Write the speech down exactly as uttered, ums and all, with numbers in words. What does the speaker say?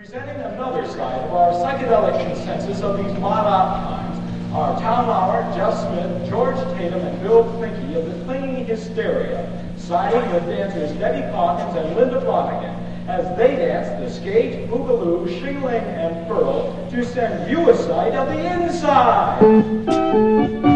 Presenting another side of our psychedelic consensus of these mod-op times are Tom Lauer, Jeff Smith, George Tatum, and Bill Klinke of the Clinging Hysteria, siding with dancers Debbie Calkins and Linda Flanagan as they dance the skate, boogaloo, shingling, and pearl to send you a sight of the inside.